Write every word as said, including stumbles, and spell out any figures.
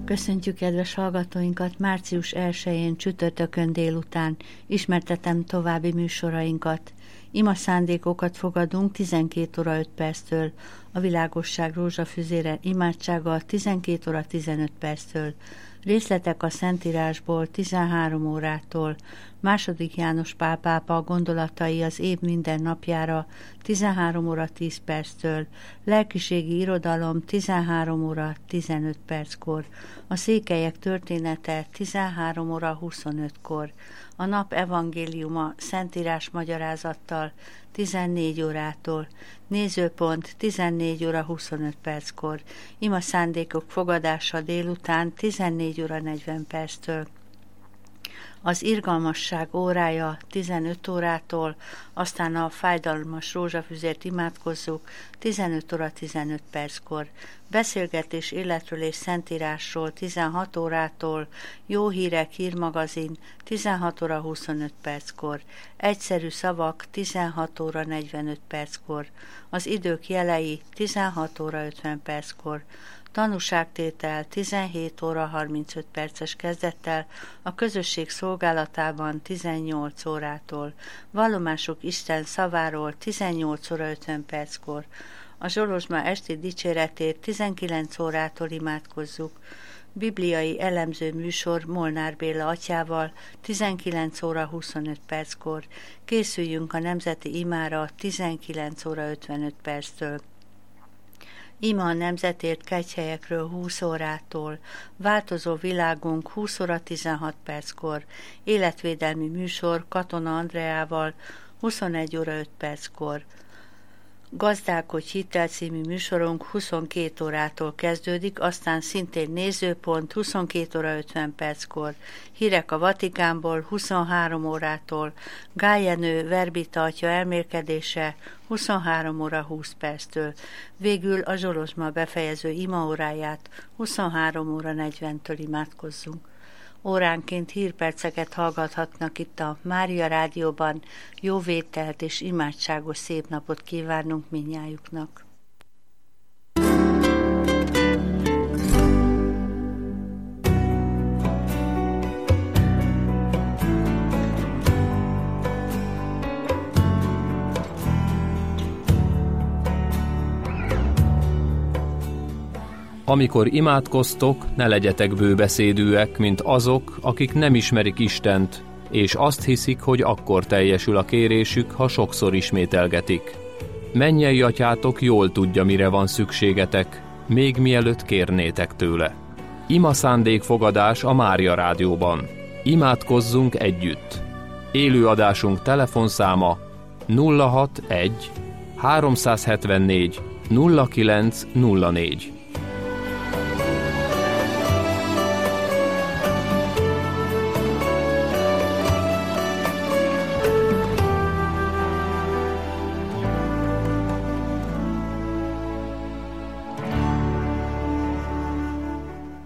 Köszöntjük kedves hallgatóinkat március elsején csütörtökön délután. Ismertetem további műsorainkat. Ima szándékokat fogadunk tizenkét óra öt perctől. A világosság rózsafüzére imádsággal tizenkét óra tizenöt perctől. Részletek a Szentírásból tizenhárom órától. Második János Pál pápa gondolatai az év minden napjára tizenhárom óra tíz perctől. Lelkiségi irodalom tizenhárom óra tizenöt perckor. A székelyek története tizenhárom óra huszonötkor. A nap evangéliuma Szentírás magyarázattal tizennégy órától. Nézőpont tizennégy óra huszonöt perckor. Ima szándékok fogadása délután tizennégy óra negyven perctől. Az irgalmasság órája tizenöt órától, aztán a fájdalmas rózsafüzért imádkozzuk tizenöt óra tizenöt perckor. Beszélgetés életről és Szentírásról tizenhat órától, Jó hírek hírmagazin tizenhat óra huszonöt perckor. Egyszerű szavak tizenhat óra negyvenöt perckor. Az idők jelei tizenhat óra ötven perckor. Tanúságtétel tizenhét óra harmincöt perces kezdettel, a közösség szolgálatában tizennyolc órától, vallomások Isten szaváról tizennyolc óra ötven perckor, a Zsolozsma esti dicséretét tizenkilenc órától imádkozzuk, bibliai elemző műsor Molnár Béla atyával tizenkilenc óra huszonöt perckor, készüljünk a nemzeti imára tizenkilenc óra ötvenöt perctől. Ima a nemzetért kegyhelyekről húsz órától, változó világunk húsz óra tizenhat perckor, életvédelmi műsor Katona Andreával huszonegy óra öt perckor. Gazdálkodj hittel című műsorunk huszonkét órától kezdődik, aztán szintén nézőpont huszonkét óra ötven perckor. Hírek a Vatikánból huszonhárom órától, Gájenő Verbita atya elmélkedése huszonhárom óra húsz perctől. Végül a Zsolozsma befejező imaóráját huszonhárom óra negyventől imádkozzunk. Óránként hírperceket hallgathatnak itt a Mária Rádióban. Jó vételt és imádságos szép napot kívánunk mindnyájuknak. Amikor imádkoztok, ne legyetek bőbeszédűek, mint azok, akik nem ismerik Istent, és azt hiszik, hogy akkor teljesül a kérésük, ha sokszor ismételgetik. Mennyei atyátok jól tudja, mire van szükségetek, még mielőtt kérnétek tőle. Ima szándékfogadás a Mária Rádióban. Imádkozzunk együtt. Élőadásunk telefonszáma nulla hatvanegy háromszázhetvennégy nulla kilenc nulla négy.